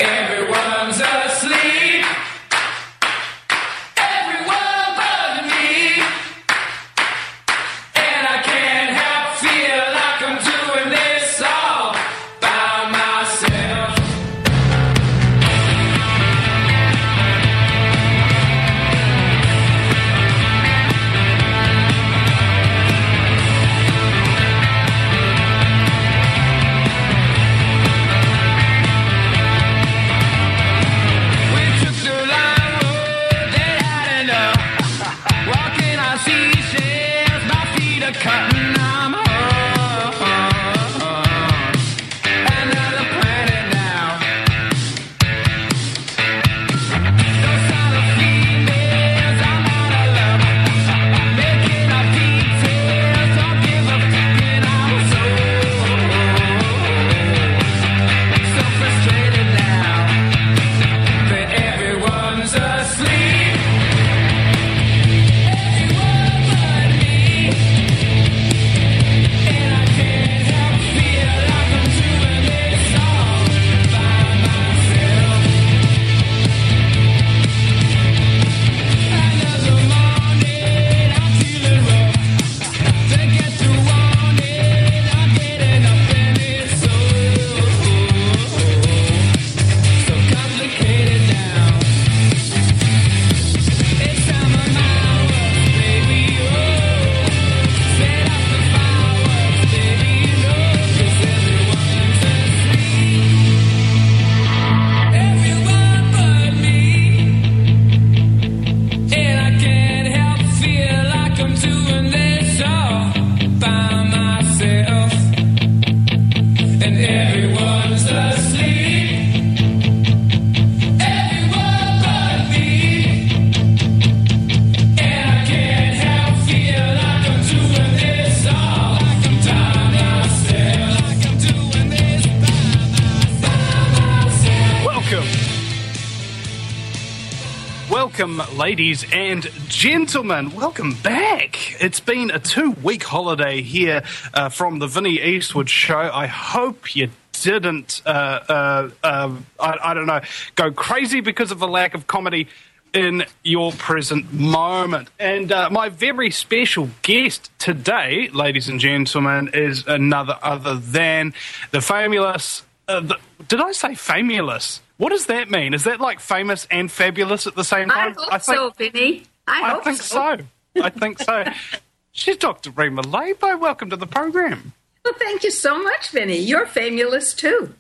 Everyone's asleep. Everyone but me. And I can't help feel like I'm doing this all by myself. Cutting, I'm home. Another planet now. Those are the females, I'm out of love. Making up details, don't give a fucking. I'm so frustrated now that everyone's asleep. Welcome, ladies and gentlemen. Welcome back. It's been a 2-week holiday here from the Vinnie Eastwood Show. I hope you didn't, I don't know, go crazy because of a lack of comedy in your present moment. And my very special guest today, ladies and gentlemen, is another other than the famous... did I say famous? What does that mean? Is that like famous and fabulous at the same time? I think so, Vinny. I think so. I think so. She's Dr. Rima Labo. Welcome to the program. Well, thank you so much, Vinny. You're famous too.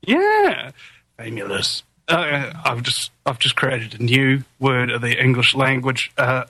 Yeah, famous. I've just created a new word of the English language.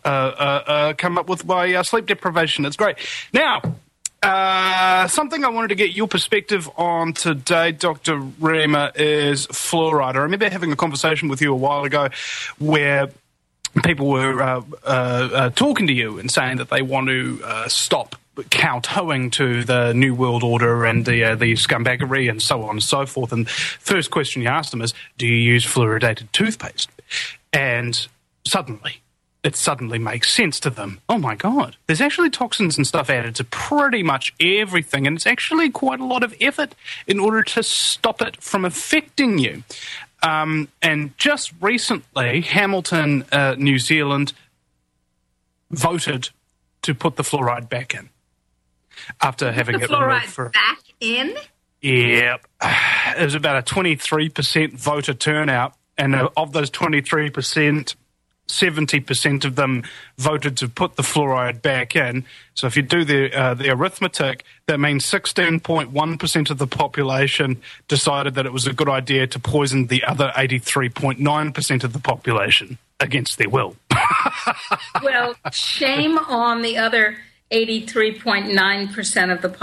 Come up with my sleep deprivation. It's great. Now. Something I wanted to get your perspective on today, Dr. Rima, is fluoride. I remember having a conversation with you a while ago where people were talking to you and saying that they want to stop kowtowing to the New World Order and the scumbaggery and so on and so forth. And first question you asked them is, do you use fluoridated toothpaste? And it suddenly makes sense to them. Oh, my God. There's actually toxins and stuff added to pretty much everything, and it's actually quite a lot of effort in order to stop it from affecting you. And just recently, Hamilton, New Zealand, voted to put the fluoride back in after having it removed for... back in? Yep. It was about a 23% voter turnout, and of those 23%... 70% of them voted to put the fluoride back in. So if you do the arithmetic, that means 16.1% of the population decided that it was a good idea to poison the other 83.9% of the population against their will. Well, shame on the other 83.9% of the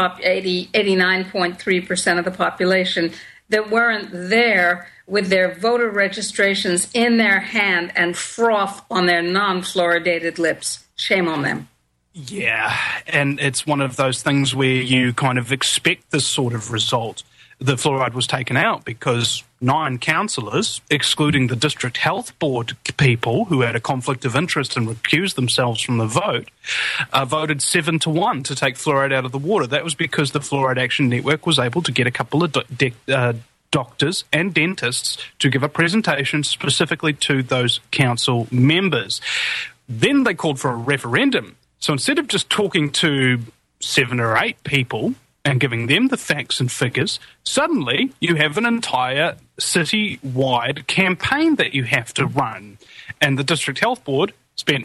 89.3% of the population that weren't there with their voter registrations in their hand and froth on their non-fluoridated lips. Shame on them. Yeah, and it's one of those things where you kind of expect this sort of result. The fluoride was taken out because 9 councillors, excluding the district health board people who had a conflict of interest and recused themselves from the vote, voted 7-1 to take fluoride out of the water. That was because the Fluoride Action Network was able to get a couple of doctors and dentists to give a presentation specifically to those council members. Then they called for a referendum. So instead of just talking to 7 or 8 people and giving them the facts and figures, suddenly you have an entire city-wide campaign that you have to run. And the District Health Board spent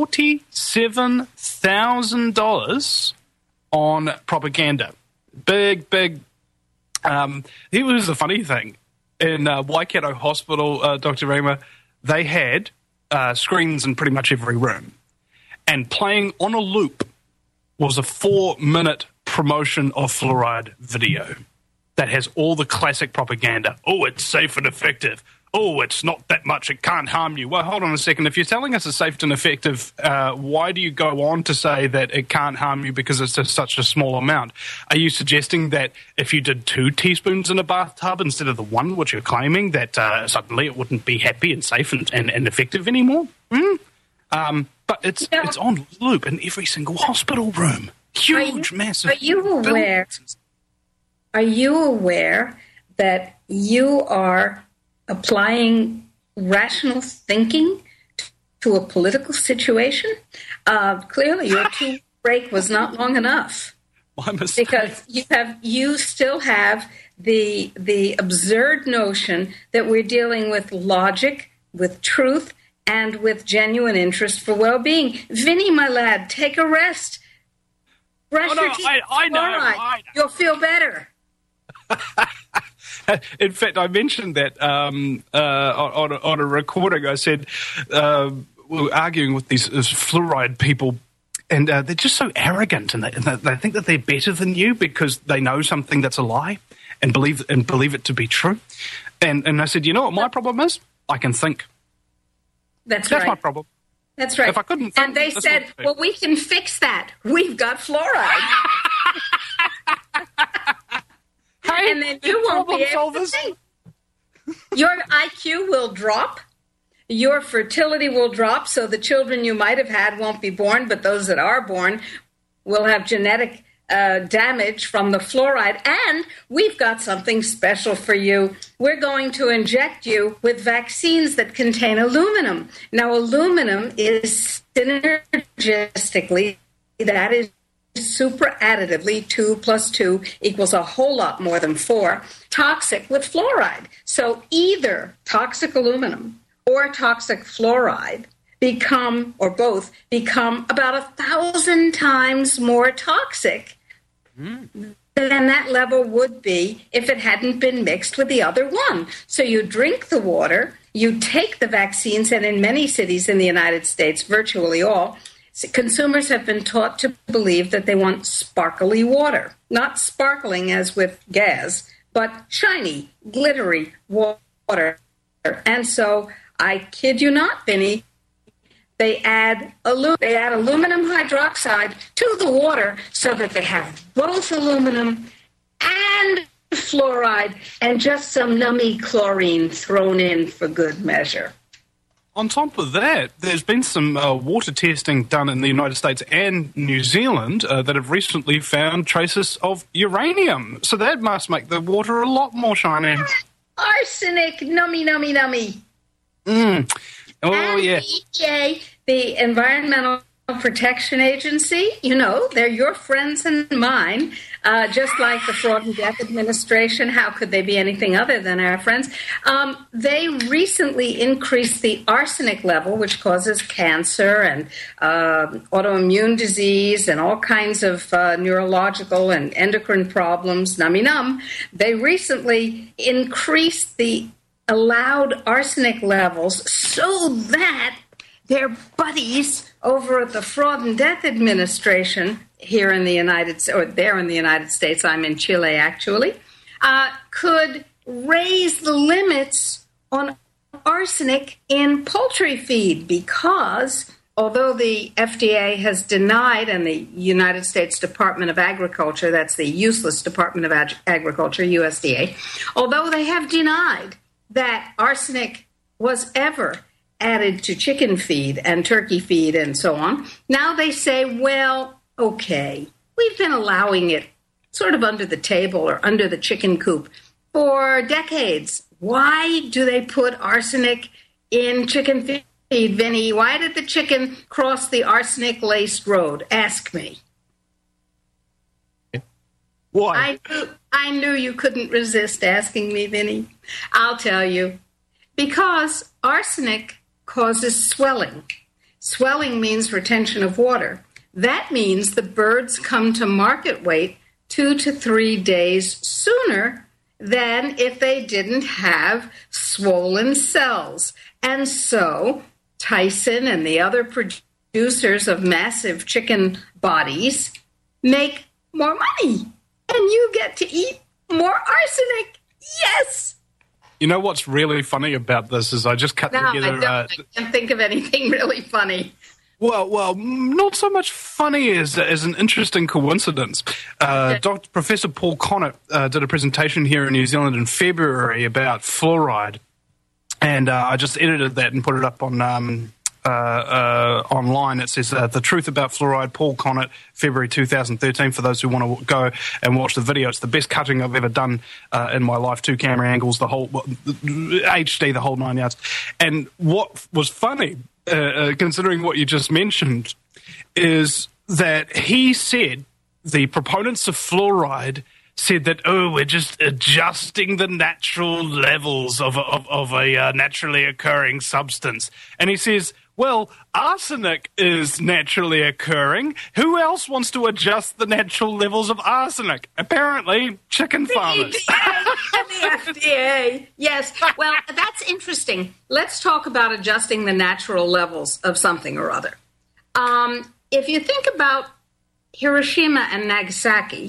$47,000 on propaganda. Big. Here was the funny thing. In Waikato Hospital, Dr. Rima, they had screens in pretty much every room. And playing on a loop was a 4-minute promotion of fluoride video that has all the classic propaganda. Oh, it's safe and effective. Oh, it's not that much. It can't harm you. Well, hold on a second. If you're telling us it's safe and effective, why do you go on to say that it can't harm you because it's just such a small amount? Are you suggesting that if you did 2 teaspoons in a bathtub instead of the 1, which you're claiming, that suddenly it wouldn't be happy and safe and effective anymore? But it's on loop in every single hospital room. Huge, massive. Are you aware that you are applying rational thinking to a political situation? Clearly, your 2 break was not long enough. My mistake. Because you still have the absurd notion that we're dealing with logic, with truth, and with genuine interest for well-being. Vinny, my lad, take a rest. Brush your teeth. I know. You'll feel better. In fact, I mentioned that on a recording. I said we were arguing with these fluoride people, and they're just so arrogant, and they think that they're better than you because they know something that's a lie and believe it to be true. And I said, you know what my problem is? I can think. That's right. That's my problem. That's right. If I couldn't think, and they said, well, we can fix that. We've got fluoride. Hey, and then you won't be able to think. Your IQ will drop. Your fertility will drop, so the children you might have had won't be born, but those that are born will have genetic damage from the fluoride. And we've got something special for you. We're going to inject you with vaccines that contain aluminum. Now, aluminum is synergistically, that is super additively, 2 + 2 = a whole lot more than 4, toxic with fluoride. So either toxic aluminum or toxic fluoride become, or both, become about 1,000 times more toxic than that level would be if it hadn't been mixed with the other one. So you drink the water, you take the vaccines, and in many cities in the United States, virtually all, consumers have been taught to believe that they want sparkly water. Not sparkling as with gas, but shiny, glittery water. And so, I kid you not, Vinny, they add aluminum hydroxide to the water so that they have both aluminum and fluoride and just some nummy chlorine thrown in for good measure. On top of that, there's been some water testing done in the United States and New Zealand that have recently found traces of uranium. So that must make the water a lot more shiny. Arsenic, nummy, nummy, nummy. Oh, and yeah. The EPA, the Environmental Protection Agency, they're your friends and mine, just like the Fraud and Death Administration. How could they be anything other than our friends? They recently increased the arsenic level, which causes cancer and autoimmune disease and all kinds of neurological and endocrine problems, nummy num. They recently increased the allowed arsenic levels so that their buddies over at the Fraud and Death Administration here in the United States, or there in the United States, I'm in Chile actually, could raise the limits on arsenic in poultry feed because although the FDA has denied, and the United States Department of Agriculture, that's the useless Department of Agriculture, USDA, although they have denied that arsenic was ever added to chicken feed and turkey feed and so on. Now they say, well, okay, we've been allowing it sort of under the table or under the chicken coop for decades. Why do they put arsenic in chicken feed, Vinny? Why did the chicken cross the arsenic-laced road? Ask me. Why? I knew you couldn't resist asking me, Vinny. I'll tell you. Because arsenic causes swelling. Swelling means retention of water. That means the birds come to market weight 2 to 3 days sooner than if they didn't have swollen cells. And so Tyson and the other producers of massive chicken bodies make more money. And you get to eat more arsenic. Yes! You know what's really funny about this is I just cut together... I can't think of anything really funny. Well, not so much funny as an interesting coincidence. Professor Paul Connett did a presentation here in New Zealand in February about fluoride, and I just edited that and put it up on online. It says The Truth About Fluoride, Paul Connett, February 2013, for those who want to go and watch the video. It's the best cutting I've ever done in my life, 2 camera angles, the whole HD, the whole 9 yards. And what was funny, considering what you just mentioned, is that he said the proponents of fluoride said that, we're just adjusting the natural levels of a naturally occurring substance. And he says, well, arsenic is naturally occurring. Who else wants to adjust the natural levels of arsenic? Apparently, chicken farmers. The FDA. Yes. Well, that's interesting. Let's talk about adjusting the natural levels of something or other. If you think about Hiroshima and Nagasaki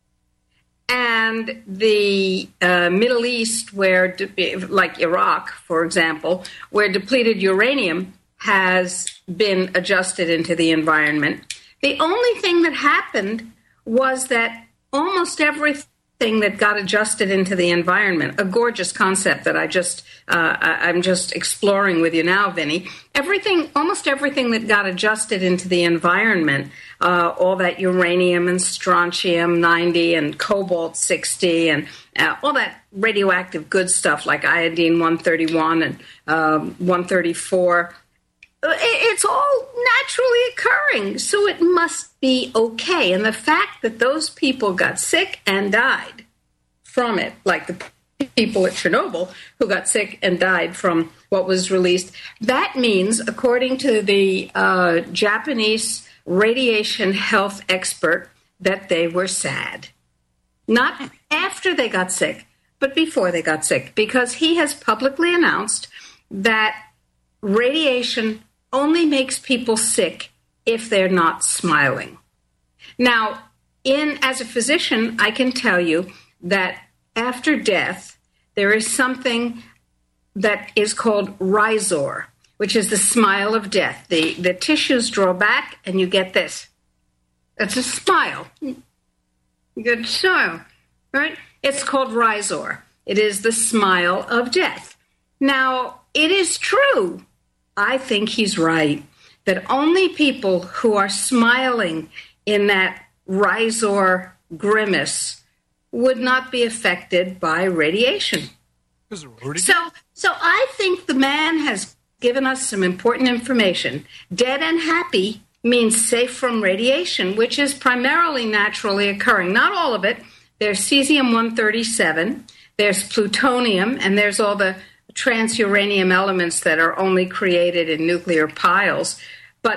and the Middle East, where, like Iraq, for example, where depleted uranium has been adjusted into the environment. The only thing that happened was that almost everything that got adjusted into the environment, a gorgeous concept that I'm just exploring with you now, Vinny. Almost everything that got adjusted into the environment, all that uranium and strontium 90 and cobalt 60 and all that radioactive good stuff like iodine 131 and 134. It's all naturally occurring, so it must be okay. And the fact that those people got sick and died from it, like the people at Chernobyl who got sick and died from what was released, that means, according to the Japanese radiation health expert, that they were sad. Not after they got sick, but before they got sick, because he has publicly announced that radiation only makes people sick if they're not smiling. Now, as a physician, I can tell you that after death, there is something that is called rhizor, which is the smile of death. The tissues draw back, and you get this. That's a smile. You get a smile, right? It's called rhizor. It is the smile of death. Now, it is true, I think he's right, that only people who are smiling in that rhizor grimace would not be affected by radiation. So I think the man has given us some important information. Dead and happy means safe from radiation, which is primarily naturally occurring. Not all of it. There's cesium-137, there's plutonium, and there's all the transuranium elements that are only created in nuclear piles. But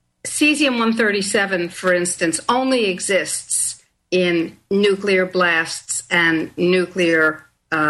cesium-137, for instance, only exists in nuclear blasts and nuclear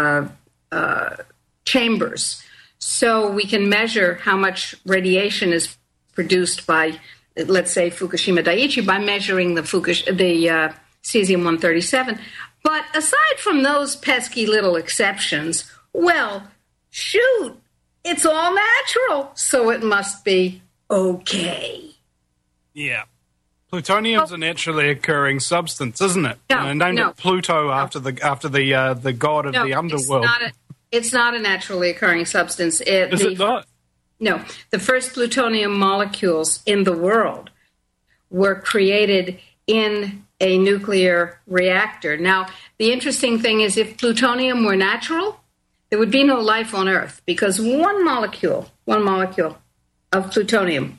chambers. So we can measure how much radiation is produced by, let's say, Fukushima Daiichi, by measuring the cesium-137. But aside from those pesky little exceptions, well, shoot, it's all natural, so it must be okay. Yeah. Plutonium's a naturally occurring substance, isn't it? Named it Pluto after the god of the underworld. It's not a naturally occurring substance. Is it not? No. The first plutonium molecules in the world were created in a nuclear reactor. Now, the interesting thing is if plutonium were natural, there would be no life on Earth because one molecule of plutonium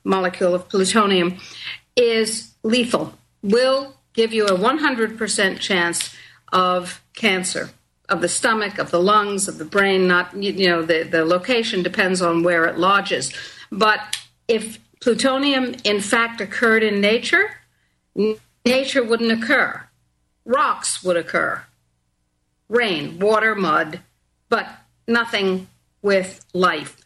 is lethal, will give you a 100% chance of cancer, of the stomach, of the lungs, of the brain. Not, the location depends on where it lodges. But if plutonium, in fact, occurred in nature, nature wouldn't occur. Rocks would occur. Rain, water, mud, but nothing with life.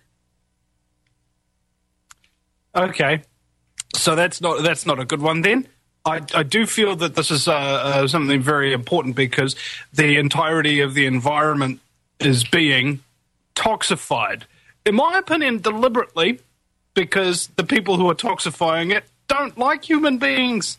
Okay. So that's not a good one then. I do feel that this is something very important because the entirety of the environment is being toxified. In my opinion, deliberately, because the people who are toxifying it don't like human beings.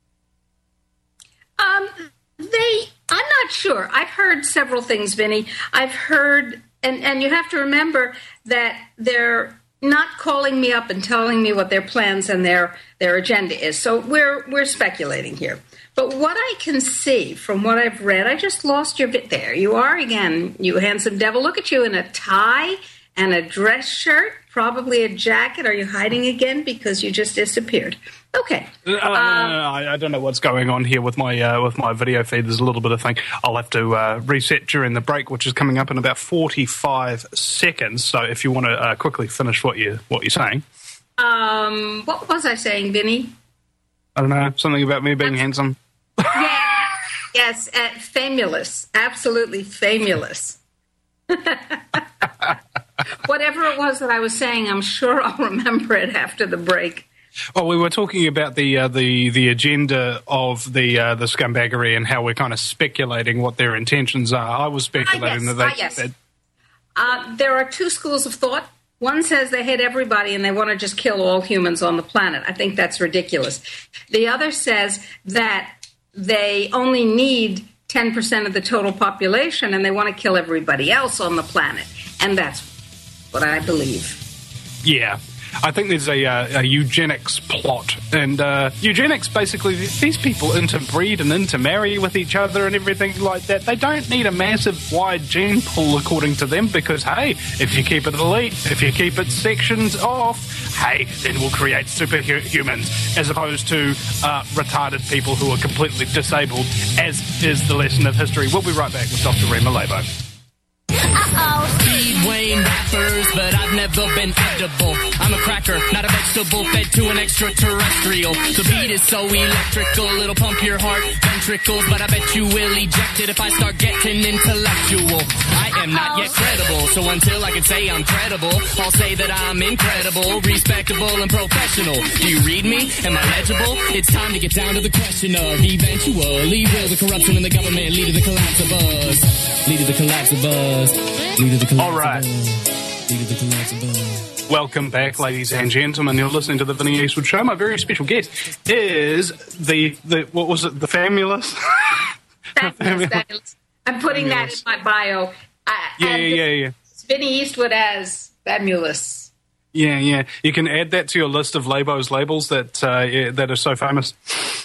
I'm not sure. I've heard several things, Vinny. I've heard, and you have to remember that they're not calling me up and telling me what their plans and their agenda is. So we're speculating here. But what I can see from what I've read, I just lost your bit there. You are again, you handsome devil. Look at you in a tie and a dress shirt, probably a jacket. Are you hiding again because you just disappeared? Okay. No, I don't know what's going on here with my video feed. There's a little bit of thing. I'll have to reset during the break, which is coming up in about 45 seconds. So if you want to quickly finish what you're saying. What was I saying, Vinny? I don't know. Something about me being handsome. Yes, famous. Absolutely famous. Whatever it was that I was saying, I'm sure I'll remember it after the break. Oh, we were talking about the agenda of the scumbaggery and how we're kind of speculating what their intentions are. I was speculating that there are two schools of thought. One says they hate everybody and they want to just kill all humans on the planet. I think that's ridiculous. The other says that they only need 10% of the total population and they want to kill everybody else on the planet. And that's what I believe. Yeah. I think there's a eugenics plot. And eugenics, basically, these people interbreed and intermarry with each other and everything like that. They don't need a massive wide gene pool, according to them, because, hey, if you keep it elite, if you keep it sections off, hey, then we'll create superhumans, as opposed to retarded people who are completely disabled, as is the lesson of history. We'll be right back with Dr. Rima Labo. Speed Wayne rappers, but I've never been edible. I'm a cracker, not a vegetable, fed to an extraterrestrial. The beat is so electrical, it'll pump your heart ventricles, but I bet you will eject it if I start getting intellectual. I am not yet credible, so until I can say I'm credible, I'll say that I'm incredible, respectable, and professional. Do you read me? Am I legible? It's time to get down to the question of eventually will the corruption in the government lead to the collapse of us? Lead to the collapse of us. All right. Welcome back, ladies and gentlemen. You're listening to the Vinny Eastwood Show. My very special guest is the what was it? The Famulous? Fabulous. I'm putting that in my bio. Yeah. Vinny Eastwood as Famulous. Yeah. You can add that to your list of labels that are so famous.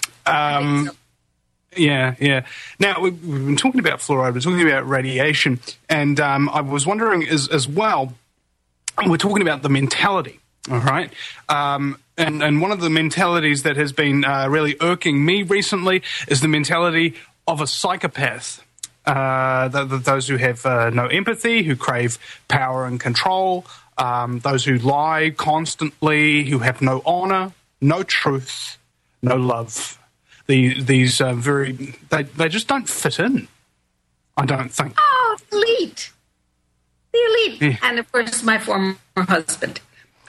Yeah. Now, we've been talking about fluoride, we're talking about radiation, and I was wondering as well, we're talking about the mentality, all right? And one of the mentalities that has been really irking me recently is the mentality of a psychopath. Those who have no empathy, who crave power and control, those who lie constantly, who have no honor, no truth, no love. These they just don't fit in, I don't think. Oh, elite. The elite. Yeah. And, of course, my former husband.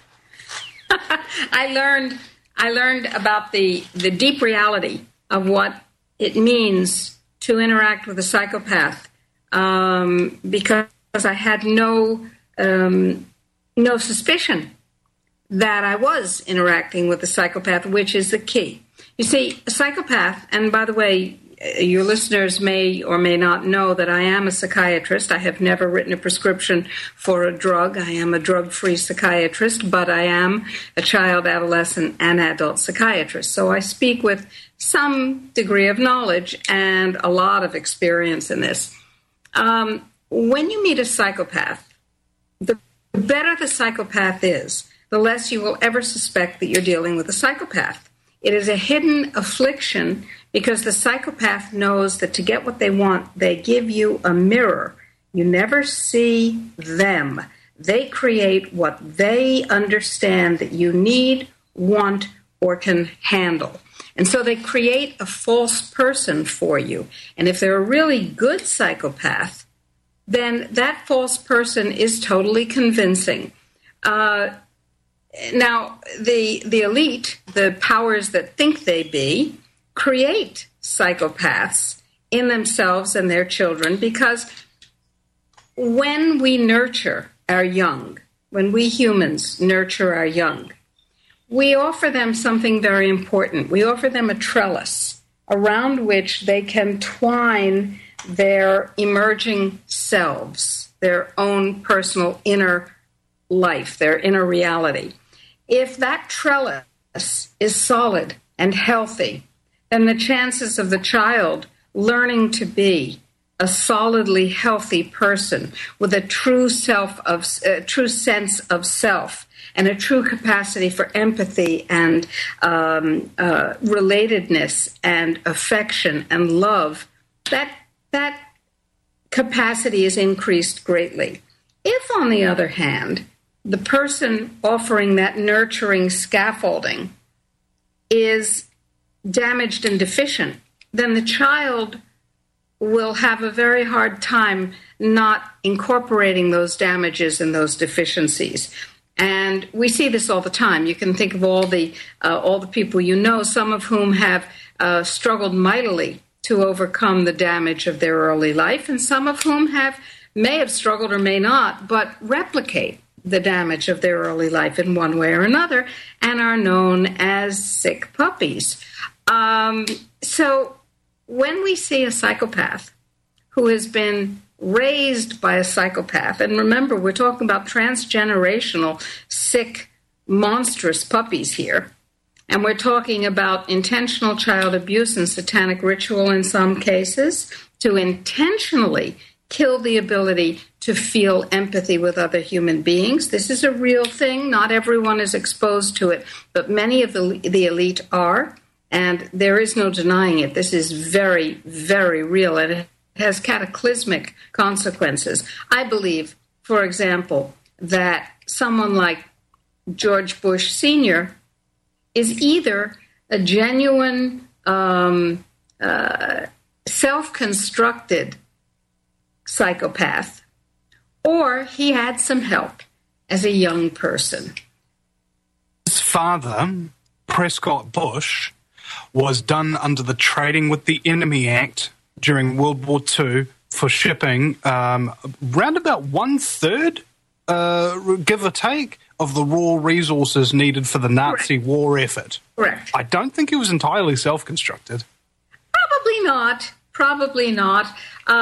I learned about the deep reality of what it means to interact with a psychopath because I had no suspicion that I was interacting with a psychopath, which is the key. You see, a psychopath, and by the way, your listeners may or may not know that I am a psychiatrist. I have never written a prescription for a drug. I am a drug-free psychiatrist, but I am a child, adolescent, and adult psychiatrist. So I speak with some degree of knowledge and a lot of experience in this. When you meet a psychopath, the better the psychopath is, the less you will ever suspect that you're dealing with a psychopath. It is a hidden affliction because the psychopath knows that to get what they want, they give you a mirror. You never see them. They create what they understand that you need, want, or can handle. And so they create a false person for you. And if they're a really good psychopath, then that false person is totally convincing. Now, the elite, the powers that think they be, create psychopaths in themselves and their children because when we nurture our young, when we humans nurture our young, we offer them something very important. We offer them a trellis around which they can twine their emerging selves, their own personal inner life, their inner reality. If that trellis is solid and healthy, then the chances of the child learning to be a solidly healthy person with a true true sense of self and a true capacity for empathy and relatedness and affection and love, that capacity is increased greatly. If, on the other hand, the person offering that nurturing scaffolding is damaged and deficient, then the child will have a very hard time not incorporating those damages and those deficiencies. And we see this all the time. You can think of all the people you know, some of whom have struggled mightily to overcome the damage of their early life, and some of whom may have struggled or may not, but replicate the damage of their early life in one way or another, and are known as sick puppies. So when we see a psychopath who has been raised by a psychopath, and remember, we're talking about transgenerational, sick, monstrous puppies here, and we're talking about intentional child abuse and satanic ritual in some cases to intentionally kill the ability to feel empathy with other human beings. This is a real thing. Not everyone is exposed to it, but many of the elite are, and there is no denying it. This is very, very real, and it has cataclysmic consequences. I believe, for example, that someone like George Bush Sr. is either a genuine self-constructed psychopath, or he had some help as a young person. His father, Prescott Bush, was done under the Trading with the Enemy Act during World War II for shipping round about 1/3, give or take, of the raw resources needed for the Nazi war effort. Correct. I don't think it was entirely self-constructed. Probably not.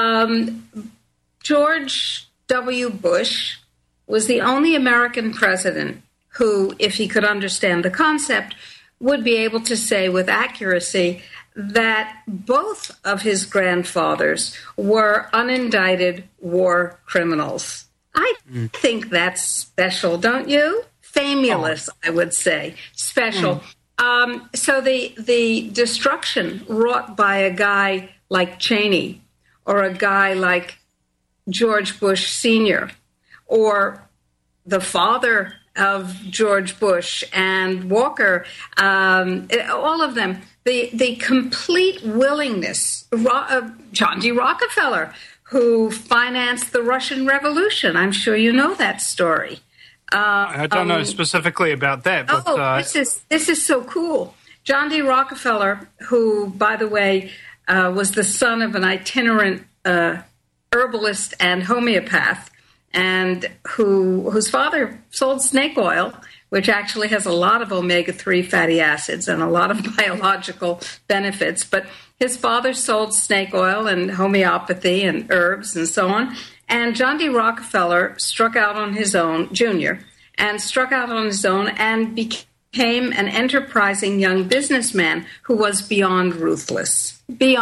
George W. Bush was the only American president who, if he could understand the concept, would be able to say with accuracy that both of his grandfathers were unindicted war criminals. I think that's special, don't you? Famous, I would say. Special. So the destruction wrought by a guy like Cheney or a guy like George Bush Sr. or the father of George Bush and Walker, all of them, the complete willingness, John D. Rockefeller, who financed the Russian Revolution. I'm sure you know that story. I don't know specifically about that. But, this is so cool. John D. Rockefeller, who, by the way, was the son of an itinerant herbalist and homeopath, and whose father sold snake oil which actually has a lot of omega-3 fatty acids and a lot of biological benefits. But his father sold snake oil and homeopathy and herbs and so on. And John D. Rockefeller struck out on his own, Jr., and struck out on his own and became an enterprising young businessman who was beyond ruthless.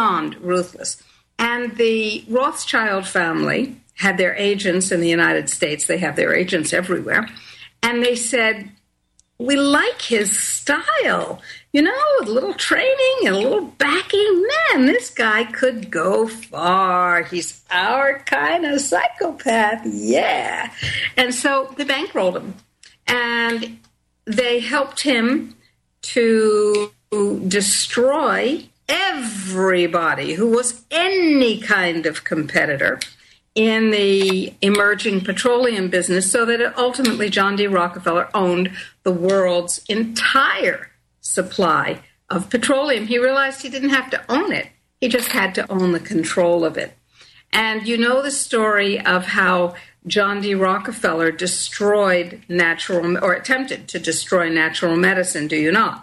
And the Rothschild family had their agents in the United States. They have their agents everywhere. And they said, we like his style. You know, a little training and a little backing. Man, this guy could go far. He's our kind of psychopath. Yeah. And so they bankrolled him. And they helped him to destroy everybody who was any kind of competitor in the emerging petroleum business, so that ultimately John D. Rockefeller owned the world's entire supply of petroleum. He realized he didn't have to own it. He just had to own the control of it. And you know the story of how John D. Rockefeller destroyed attempted to destroy natural medicine, do you not?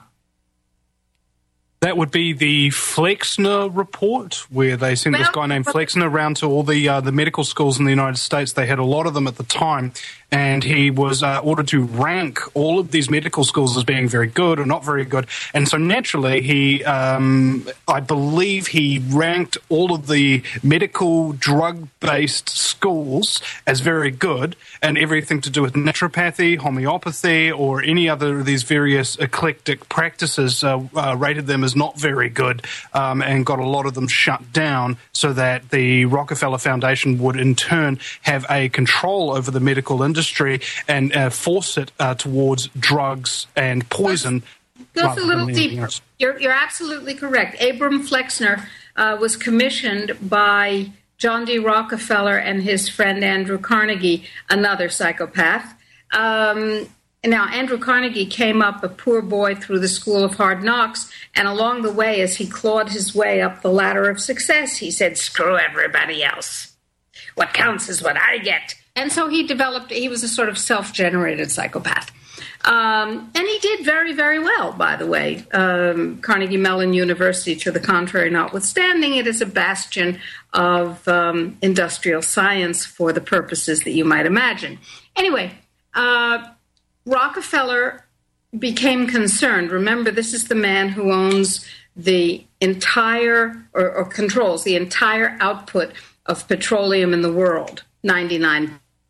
That would be the Flexner report, where they sent this guy named Flexner around to all the medical schools in the United States. They had a lot of them at the time, and he was ordered to rank all of these medical schools as being very good or not very good. And so naturally, he, I believe he ranked all of the medical drug-based schools as very good, and everything to do with naturopathy, homeopathy, or any other of these various eclectic practices rated them as not very good, and got a lot of them shut down, so that the Rockefeller Foundation would in turn have a control over the medical industry and force it towards drugs and poison. Goes a little deeper. You're absolutely correct. Abram Flexner was commissioned by John D. Rockefeller and his friend Andrew Carnegie, another psychopath. Now, Andrew Carnegie came up a poor boy through the School of Hard Knocks, and along the way, as he clawed his way up the ladder of success, he said, screw everybody else. What counts is what I get. And so he was a sort of self-generated psychopath. And he did very, very well, by the way. Carnegie Mellon University, to the contrary notwithstanding, it is a bastion of industrial science for the purposes that you might imagine. Anyway, Rockefeller became concerned. Remember, this is the man who owns the entire, or controls the entire output of petroleum in the world, 99%.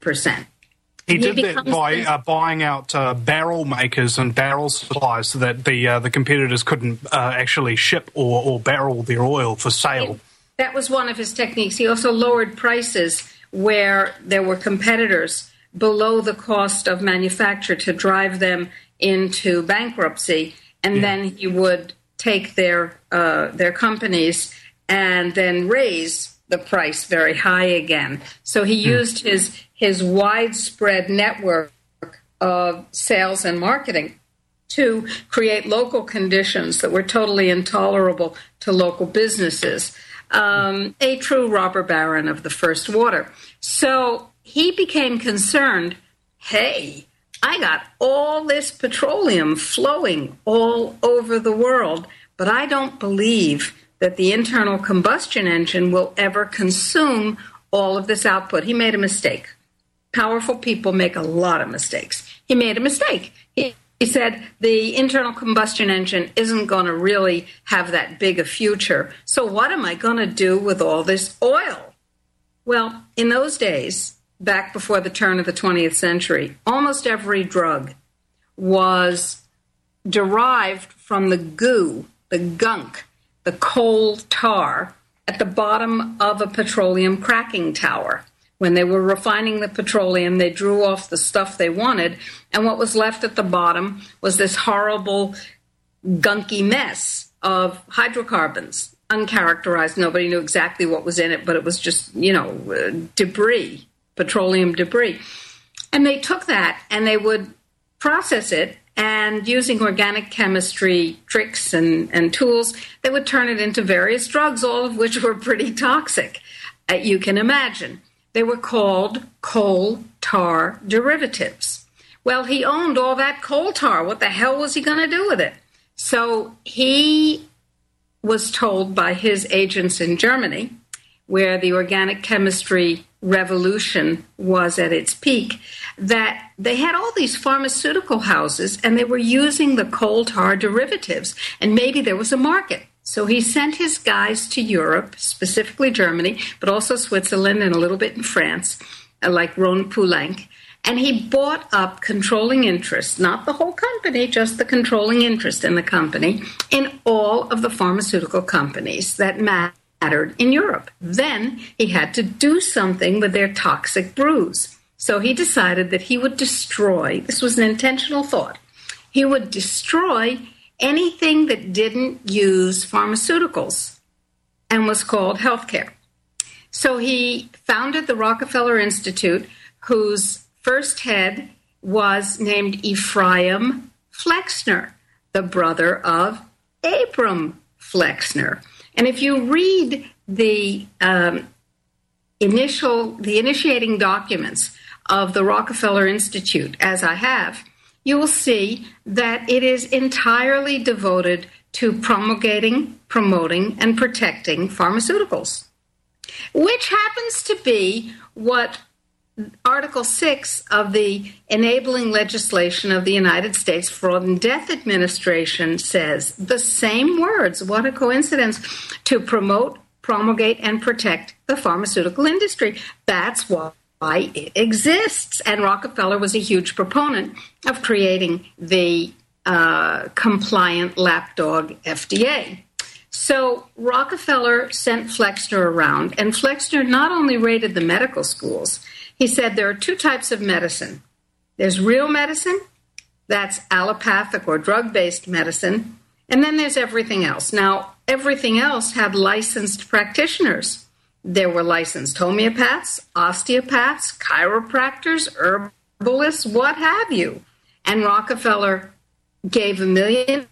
He did that by buying out barrel makers and barrel suppliers, so that the competitors couldn't actually ship or barrel their oil for sale. That was one of his techniques. He also lowered prices where there were competitors below the cost of manufacture to drive them into bankruptcy, and then he would take their companies and then raise the price very high again. So he used his widespread network of sales and marketing to create local conditions that were totally intolerable to local businesses. A true robber baron of the first water. So he became concerned, hey, I got all this petroleum flowing all over the world, but I don't believe that the internal combustion engine will ever consume all of this output. He made a mistake. Powerful people make a lot of mistakes. He made a mistake. He said the internal combustion engine isn't going to really have that big a future. So what am I going to do with all this oil? Well, in those days, back before the turn of the 20th century, almost every drug was derived from the goo, the gunk, the coal tar at the bottom of a petroleum cracking tower. When they were refining the petroleum, they drew off the stuff they wanted, and what was left at the bottom was this horrible, gunky mess of hydrocarbons, uncharacterized. Nobody knew exactly what was in it, but it was just, debris, petroleum debris. And they took that and they would process it, and using organic chemistry tricks and tools, they would turn it into various drugs, all of which were pretty toxic. You can imagine. They were called coal tar derivatives. Well, he owned all that coal tar. What the hell was he going to do with it? So he was told by his agents in Germany, where the organic chemistry revolution was at its peak, that they had all these pharmaceutical houses and they were using the coal tar derivatives, and maybe there was a market. So he sent his guys to Europe, specifically Germany, but also Switzerland and a little bit in France, like Ron Poulenc, and he bought up controlling interest, not the whole company, just the controlling interest in the company, in all of the pharmaceutical companies that mattered in Europe. Then he had to do something with their toxic brews. So he decided that he would destroy, this was an intentional thought, he would destroy anything that didn't use pharmaceuticals and was called healthcare. So he founded the Rockefeller Institute, whose first head was named Ephraim Flexner, the brother of Abram Flexner. And if you read the initiating documents of the Rockefeller Institute, as I have, you will see that it is entirely devoted to promulgating, promoting, and protecting pharmaceuticals, which happens to be what Article 6 of the enabling legislation of the United States Fraud and Death Administration says. The same words. What a coincidence. To promote, promulgate, and protect the pharmaceutical industry. That's why it exists. And Rockefeller was a huge proponent of creating the compliant lapdog FDA. So Rockefeller sent Flexner around, and Flexner not only raided the medical schools, he said there are two types of medicine. There's real medicine, that's allopathic or drug-based medicine, and then there's everything else. Now, everything else had licensed practitioners. There were licensed homeopaths, osteopaths, chiropractors, herbalists, what have you. And Rockefeller gave $1 million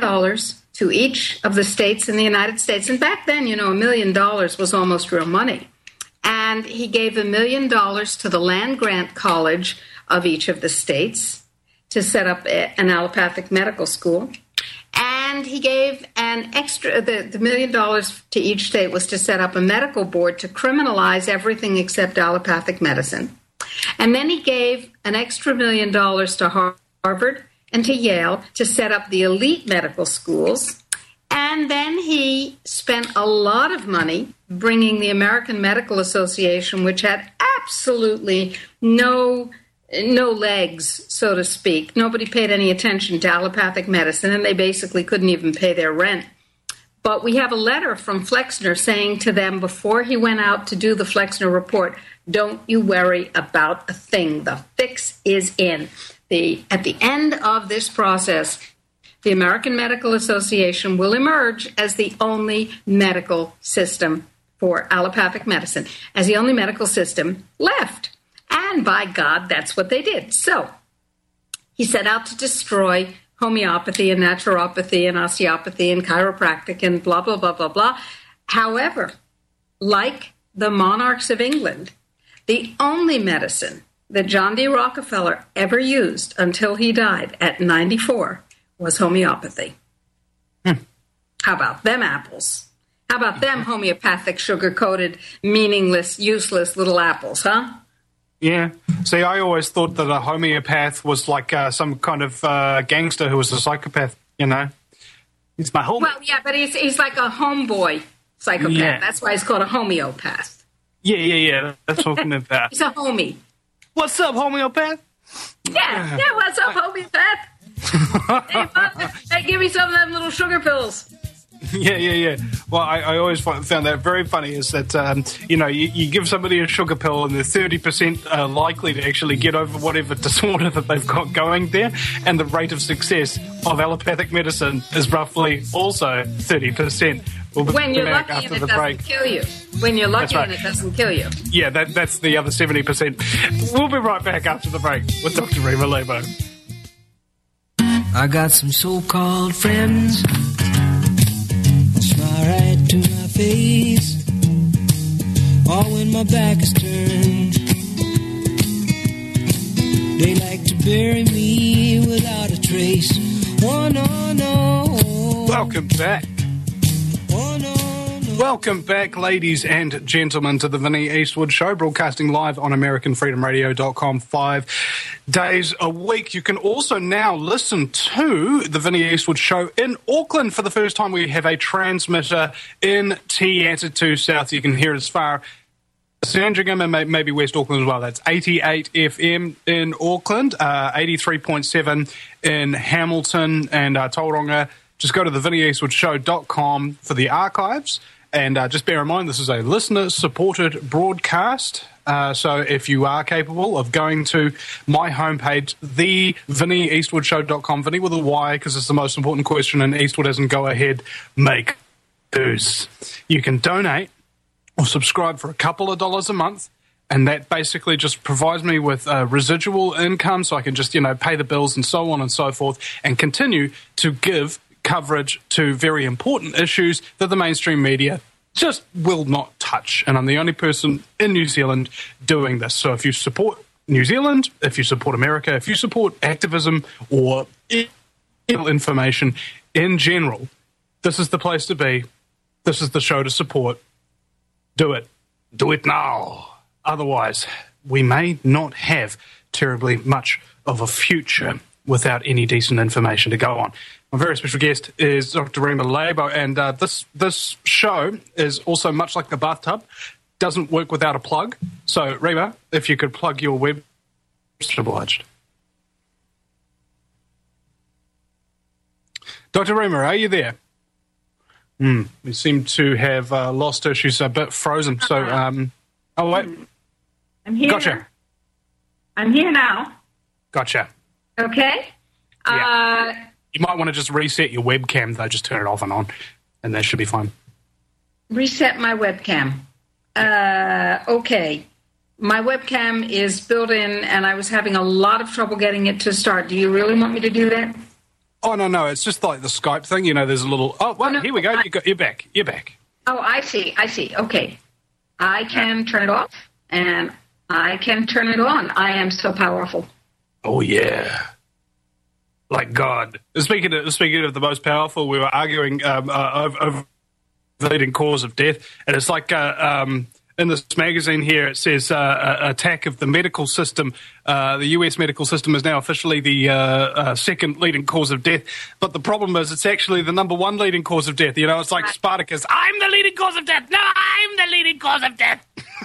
to each of the states in the United States. And back then, $1 million was almost real money. And he gave $1 million to the land-grant college of each of the states to set up an allopathic medical school. And he gave an extra, the $1 million to each state was to set up a medical board to criminalize everything except allopathic medicine. And then he gave an extra $1 million to Harvard and to Yale to set up the elite medical schools. And then he spent a lot of money bringing the American Medical Association, which had absolutely no legs, so to speak. Nobody paid any attention to allopathic medicine, and they basically couldn't even pay their rent. But we have a letter from Flexner saying to them before he went out to do the Flexner report, don't you worry about a thing. The fix is in. At the end of this process, the American Medical Association will emerge as the only medical system for allopathic medicine, as the only medical system left. And by God, that's what they did. So he set out to destroy homeopathy and naturopathy and osteopathy and chiropractic and blah, blah, blah, blah, blah. However, like the monarchs of England, the only medicine that John D. Rockefeller ever used until he died at 94 was homeopathy. How about them apples? How about them homeopathic, sugar-coated, meaningless, useless little apples, huh? Yeah. See, I always thought that a homeopath was like some kind of gangster who was a psychopath, He's my homie. Well, yeah, but he's like a homeboy psychopath. Yeah. That's why he's called a homeopath. Yeah. That's what I'm about. He's a homie. What's up, homeopath? Yeah, what's up, homeopath? Hey, give me some of them little sugar pills. Yeah. Well, I always found that very funny is that, you give somebody a sugar pill and they're 30% likely to actually get over whatever disorder that they've got going there. And the rate of success of allopathic medicine is roughly also 30%. When you're lucky and it doesn't kill you. When you're lucky and it doesn't kill you. Yeah, that's the other 70%. We'll be right back after the break with Dr. Rima Lebo. I got some so-called friends. Smile right to my face, all when my back is turned. They like to bury welcome back. Welcome back, ladies and gentlemen, to the Vinnie Eastwood Show, broadcasting live on AmericanFreedomRadio.com 5 days a week. You can also now listen to the Vinnie Eastwood Show in Auckland. For the first time, we have a transmitter in Te Atatu South. You can hear it as far as Sandringham and maybe West Auckland as well. That's 88 FM in Auckland, 83.7 in Hamilton and Tauranga. Just go to thevinnieeastwoodshow.com for the archives. And just bear in mind, this is a listener-supported broadcast. So if you are capable of going to my homepage, thevinnieeastwoodshow.com, Vinnie with a Y, because it's the most important question, and Eastwood as in go ahead, make news. You can donate or subscribe for a couple of dollars a month, and that basically just provides me with residual income so I can just, pay the bills and so on and so forth, and continue to give coverage to very important issues that the mainstream media just will not touch. And I'm the only person in New Zealand doing this. So if you support New Zealand, if you support America, if you support activism or information in general, this is the place to be. This is the show to support. Do it. Do it now. Otherwise, we may not have terribly much of a future without any decent information to go on. My very special guest is Dr. Rima Laibo, and this show is also much like the bathtub, doesn't work without a plug. So, Rima, if you could plug your web, obliged. Dr. Rima, are you there? We seem to have lost her. She's a bit frozen. So, oh, wait. I'm here. Gotcha. I'm here now. Gotcha. Okay. Yeah. You might want to just reset your webcam, though. Just turn it off and on, and that should be fine. Reset my webcam. Okay. My webcam is built in, and I was having a lot of trouble getting it to start. Do you really want me to do that? Oh, no. It's just like the Skype thing. There's a little... Oh, well, here we go. You're back. You're back. Oh, I see. Okay. I can turn it off, and I can turn it on. I am so powerful. Oh, yeah. Like God. Speaking of the most powerful, we were arguing over the leading cause of death, and it's like in this magazine here, it says attack of the medical system. The U.S. medical system is now officially the second leading cause of death, but the problem is it's actually the number one leading cause of death. It's like Spartacus. I'm the leading cause of death. No, I'm the leading cause of death.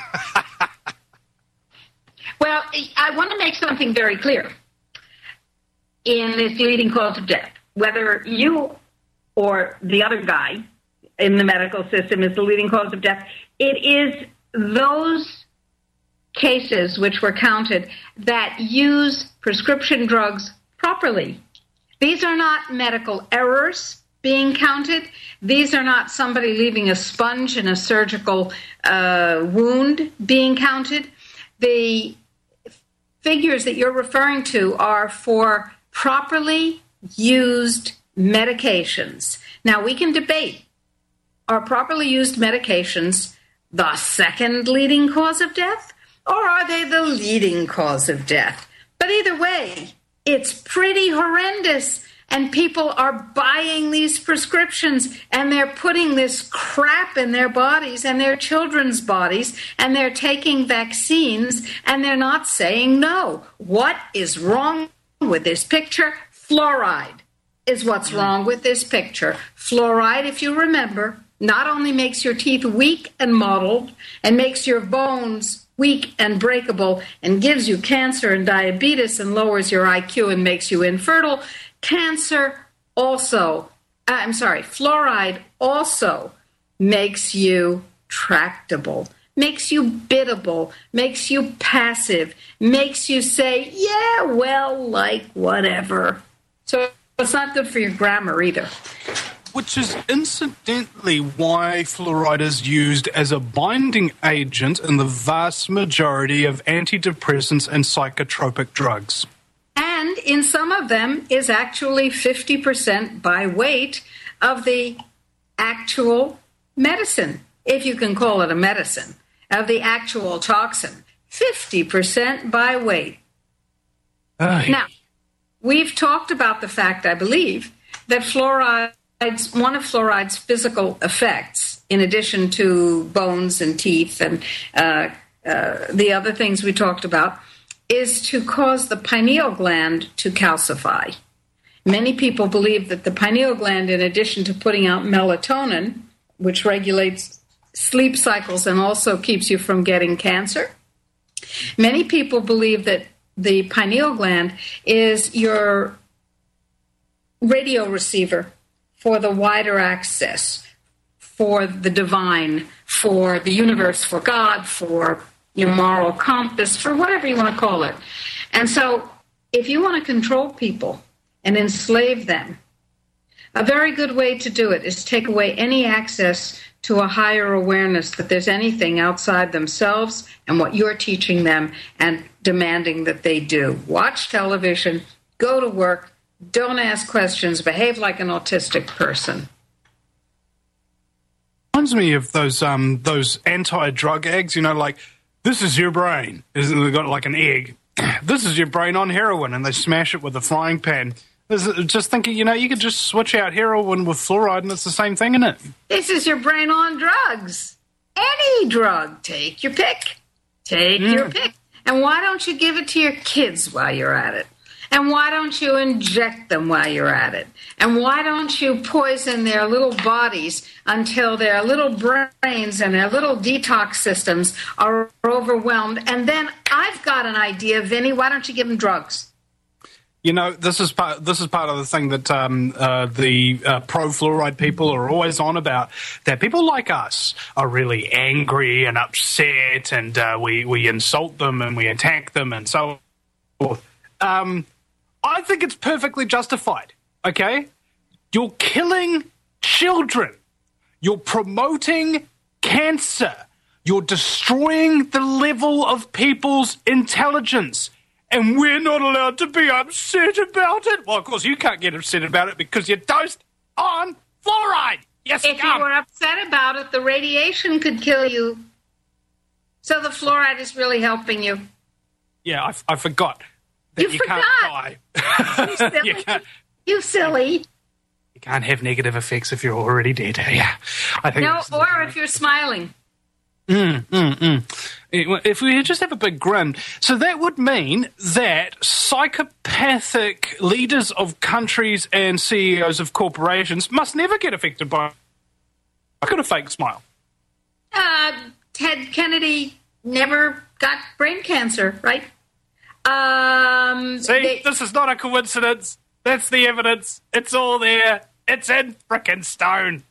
Well, I want to make something very clear. In this leading cause of death, whether you or the other guy in the medical system is the leading cause of death, it is those cases which were counted that use prescription drugs properly. These are not medical errors being counted. These are not somebody leaving a sponge in a surgical wound being counted. The figures that you're referring to are for properly used medications. Now, we can debate, are properly used medications the second leading cause of death, or are they the leading cause of death? But either way, it's pretty horrendous, and people are buying these prescriptions, and they're putting this crap in their bodies and their children's bodies, and they're taking vaccines, and they're not saying no. What is wrong with this picture? Fluoride is what's wrong with this picture. Fluoride, if you remember, not only makes your teeth weak and mottled and makes your bones weak and breakable and gives you cancer and diabetes and lowers your IQ and makes you infertile, fluoride also makes you tractable, makes you biddable, makes you passive, makes you say, yeah, well, like, whatever. So it's not good for your grammar either. Which is incidentally why fluoride is used as a binding agent in the vast majority of antidepressants and psychotropic drugs. And in some of them is actually 50% by weight of the actual medicine, if you can call it a medicine, of the actual toxin. 50% by weight. Now, we've talked about the fact, I believe, that fluoride one of fluoride's physical effects, in addition to bones and teeth and the other things we talked about, is to cause the pineal gland to calcify. Many people believe that the pineal gland, in addition to putting out melatonin, which regulates sleep cycles and also keeps you from getting cancer, many people believe that the pineal gland is your radio receiver for the wider access, for the divine, for the universe, for God, for your moral compass, for whatever you want to call it. And so if you want to control people and enslave them, a very good way to do it is take away any access to a higher awareness that there's anything outside themselves and what you're teaching them and demanding that they do. Watch television, go to work, don't ask questions, behave like an autistic person. Reminds me of those anti-drug eggs, like, this is your brain. They've got like an egg. This is your brain on heroin, and they smash it with a frying pan. Just thinking, you could just switch out heroin with fluoride, and it's the same thing, isn't it? This is your brain on drugs. Any drug. Take your pick. Take your pick. And why don't you give it to your kids while you're at it? And why don't you inject them while you're at it? And why don't you poison their little bodies until their little brains and their little detox systems are overwhelmed? And then I've got an idea, Vinny. Why don't you give them drugs? This is part of the thing that the pro-fluoride people are always on about, that people like us are really angry and upset, and we insult them and we attack them and so forth. I think it's perfectly justified, okay? You're killing children. You're promoting cancer. You're destroying the level of people's intelligence. And we're not allowed to be upset about it. Well, of course, you can't get upset about it because you're dosed on fluoride. Yes, if you were upset about it, the radiation could kill you. So the fluoride is really helping you. Yeah, I forgot. That you forgot. Can't die. You silly. You silly. You can't have negative effects if you're already dead. Yeah, I think. No, or if you're smiling. If we just have a big grin. So that would mean that psychopathic leaders of countries and CEOs of corporations must never get affected by. I got a fake smile. Ted Kennedy never got brain cancer, right? This is not a coincidence. That's the evidence. It's all there. It's in frickin' stone.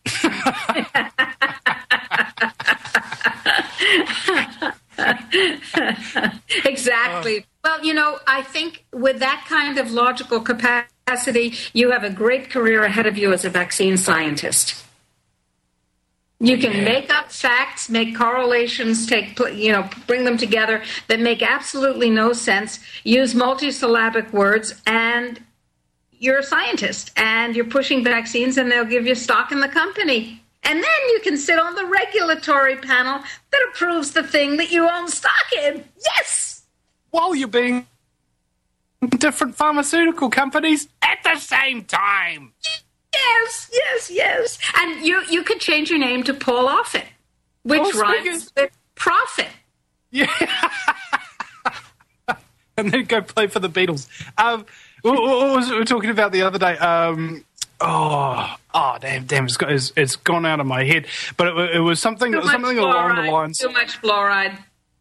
Exactly. Well, I think with that kind of logical capacity, you have a great career ahead of you as a vaccine scientist. You can make up facts, make correlations, bring them together that make absolutely no sense, use multisyllabic words, and you're a scientist, and you're pushing vaccines, and they'll give you stock in the company. And then you can sit on the regulatory panel that approves the thing that you own stock in. Yes! While you're being different pharmaceutical companies at the same time. Yes. And you could change your name to Paul Offit, which rhymes with profit. Yeah. And then go play for the Beatles. What was it we were talking about the other day? Damn! It's gone out of my head. But it was something along the lines. Too much fluoride.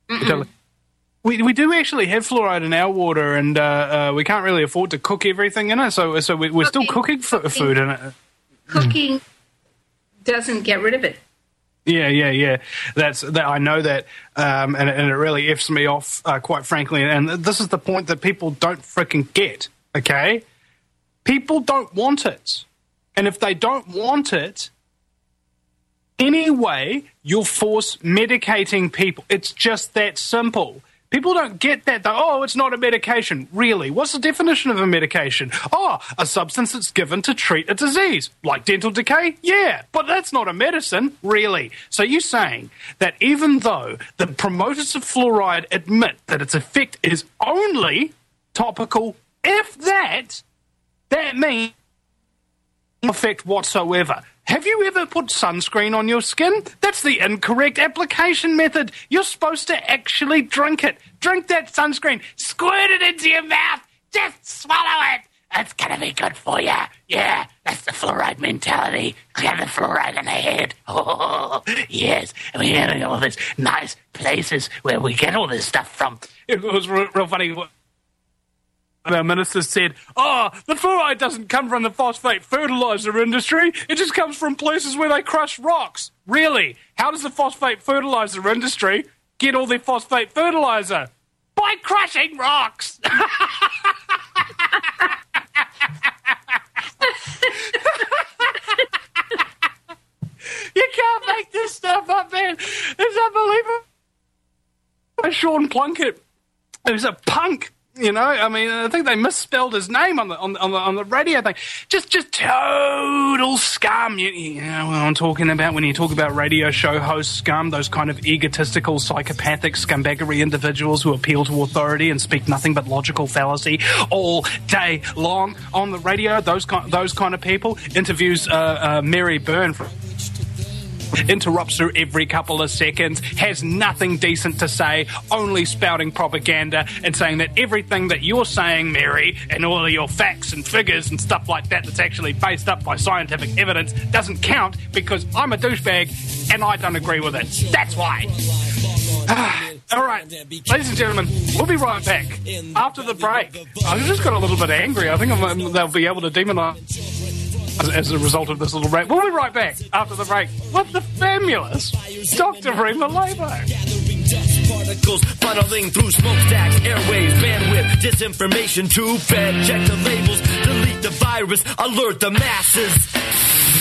We do actually have fluoride in our water, and we can't really afford to cook everything in it. So we're still cooking food in it. Cooking doesn't get rid of it. Yeah. I know that, and it really F's me off, quite frankly. And this is the point that people don't freaking get. Okay, people don't want it, and if they don't want it, anyway, you'll force medicating people. It's just that simple. People don't get that. It's not a medication. Really? What's the definition of a medication? A substance that's given to treat a disease. Like dental decay? Yeah, but that's not a medicine. Really? So you're saying that even though the promoters of fluoride admit that its effect is only topical, if that means effect whatsoever. Have you ever put sunscreen on your skin? That's the incorrect application method. You're supposed to actually drink it. Drink that sunscreen. Squirt it into your mouth. Just swallow it. It's going to be good for you. Yeah, that's the fluoride mentality. Get the fluoride in the head. Oh, yes. And we're having all these nice places where we get all this stuff from. It was real funny. Our minister said, the fluoride doesn't come from the phosphate fertilizer industry. It just comes from places where they crush rocks. Really? How does the phosphate fertilizer industry get all their phosphate fertilizer? By crushing rocks. You can't make this stuff up, man. It's unbelievable. Sean Plunkett, who's a punk. You know, I mean, I think they misspelled his name on the radio thing. Just total scum. You know what I'm talking about when you talk about radio show host scum, those kind of egotistical, psychopathic, scumbaggery individuals who appeal to authority and speak nothing but logical fallacy all day long on the radio. Those kind of people. Interviews Mary Byrne interrupts her every couple of seconds, has nothing decent to say, only spouting propaganda and saying that everything that you're saying, Mary, and all of your facts and figures and stuff like that that's actually based up by scientific evidence doesn't count because I'm a douchebag and I don't agree with it. That's why. All right, ladies and gentlemen, we'll be right back after the break. I just got a little bit angry. I think they'll be able to demonize as a result of this little break. We'll be right back after the break with the fabulous Dr. Rima Labo. Particles funneling through smokestacks, airwaves, bandwidth, disinformation to fed. Check the labels, delete the virus, alert the masses.